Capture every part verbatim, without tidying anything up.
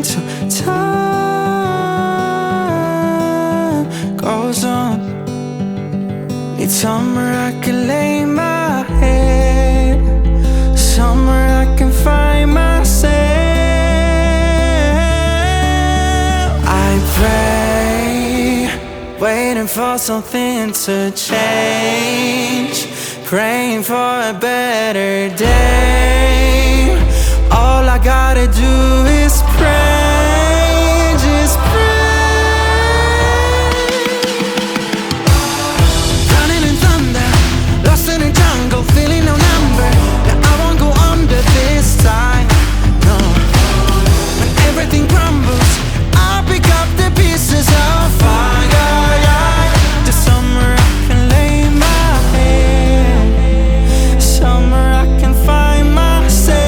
until time goes on. Need somewhere I can lay my head, somewhere I can find myself. I pray, waiting for something to change, praying for a better day. All I gotta do is pray, just pray. Running in thunder, lost in a jungle, feeling no number. Now I won't go under this time, no. When everything crumbles, I'll pick up the pieces of fire. Just somewhere I can lay my head, somewhere I can find myself.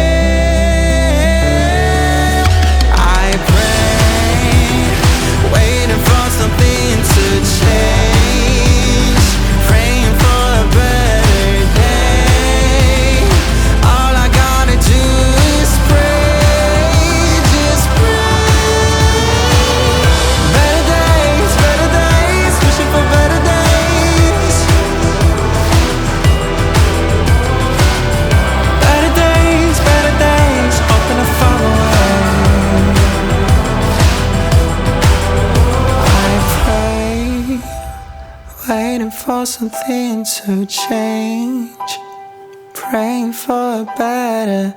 Waiting for something to change, praying for a better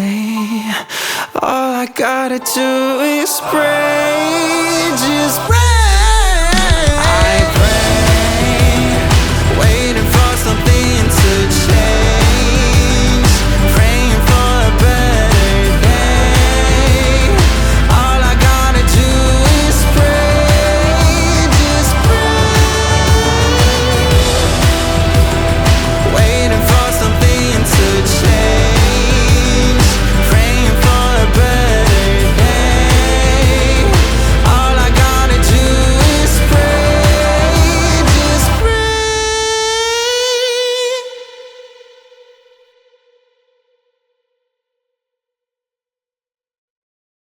day. All I gotta do is pray, just pray.